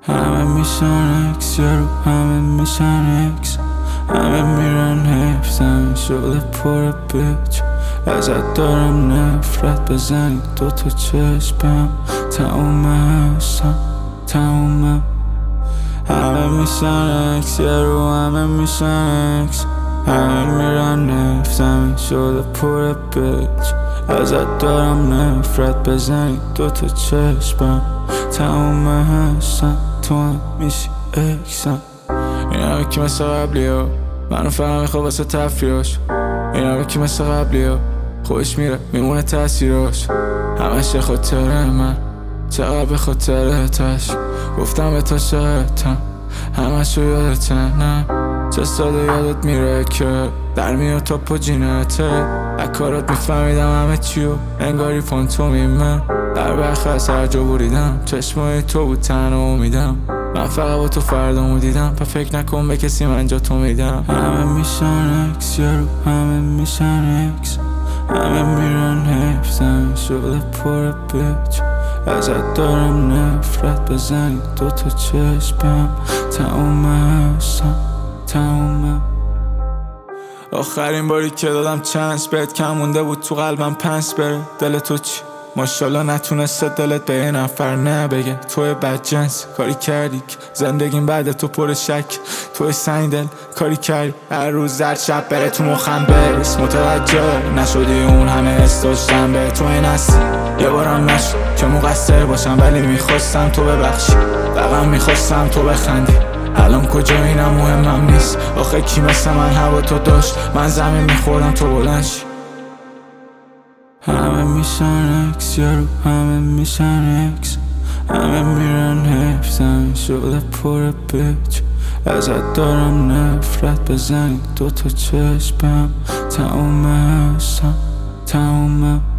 همه میشن اکس یارو، همه میشن اکس، همه میرن حیف، زمین شده پر بیچ. ازت دارم نفرت، بزنی دوتا چشمم تمومه هستم تمومه. همه میشن اکس یارو، همه میشن اکس، همه میرن حیف، زمین شده پر بیچ. ازت دارم نفرت، بزنی دوتا چشمم تمومه هستم، تو هم میشی اکسم. این همه که مثل قبلی ها، منو فقط میخواد واسه تفریاش. این همه که مثل قبلی ها، خوش میره میمونه تاثیراش. همش خاطره من، چقدر به خاطرتش. گفتم به تو شاهدتم، همش رو یادته نه. چه ساده یادت میره که در میاد تا پا جینته. اکارات میفهمیدم همه چیو، انگاری فانتومی من. در برخواست هر جا بریدم، چشمای تو بود تنها امیدم. من فقط با تو فردامو دیدم، پا فکر نکن به کسی من جا تو میدم. همه میشن اکس یارو، همه میشن اکس، همه میرن حیف، زمین شده پر بیچ. ازت دارم نفرت، بزنی دوتا چشمم تمومه هستم تمومه. آخرین باری که دادم چانس بهت، کم مونده بود تو قلبم پنس بره. دل تو چی؟ ماشالله نتونسته دلت به یه نفر نبگه. توی بدجنس کاری کردی که زندگیم بعد تو پر شک. توی سنگ دل کاری کردی هر روز زرد شب بره تو مخم برس. متوجه نشدی اون همه حس داشتم به تو این هستی. یه بارم نشد که مقصر باشم، ولی میخواستم تو ببخشی، فقط میخواستم تو بخندی. الان کجا اینم مهمم نیست. آخه کی مثل من هوا تو داشت، من زمین میخوردم تو بلند شی. همه میشن اکس یارو، همه میشن اکس، همه میرن حیف، زمین شده پر بیچ. ازت دارم نفرت، بزنی دوتا چشمم تمومه هستم تمومه.